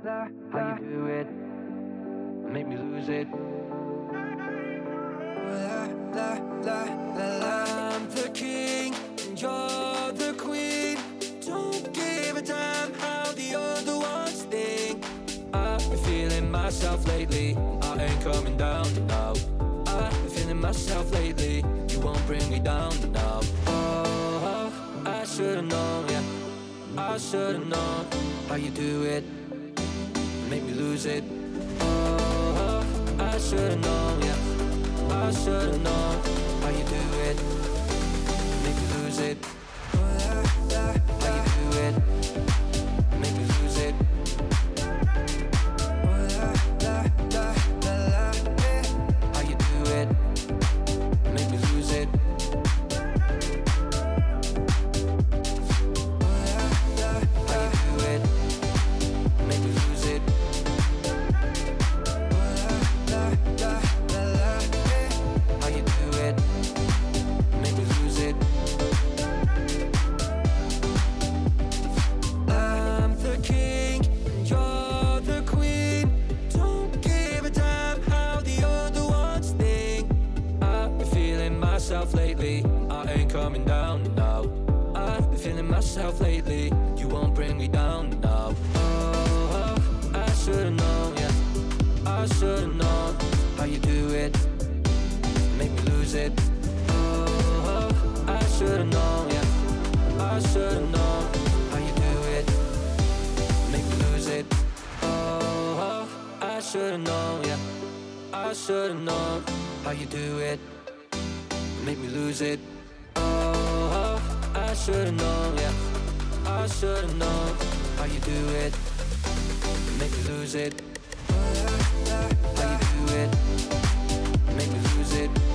How you do it, make me lose it. I'm the king and you're the queen. Don't give a damn how the other ones think. I've been feeling myself lately, I ain't coming down now. I've been feeling myself lately, you won't bring me down now. Oh, I should've known, yeah, I should've known. How you do it, make me lose it. Oh, I should've known, yeah, I should've known. How you do it, make me lose it. How you do it, make me lose it. How you do it, make me lose it. How you do it, make me lose it. How you do it, make me lose it. I'm the king and you're the queen. Don't give a damn how the other ones think. I've been feeling myself lately, I ain't coming down now. I've been feeling myself lately, you won't bring me down now. Oh, I should've known, yeah, I should've known. How you do it, make me lose it. Oh, I should've known, yeah, I should've known. How you do it, make me lose it. Oh, I should've known, yeah, I should've known. How you do it, make me lose it. Oh, I should've known, yeah, I should've known. How you do it, make me lose it. How you do it, make me lose it.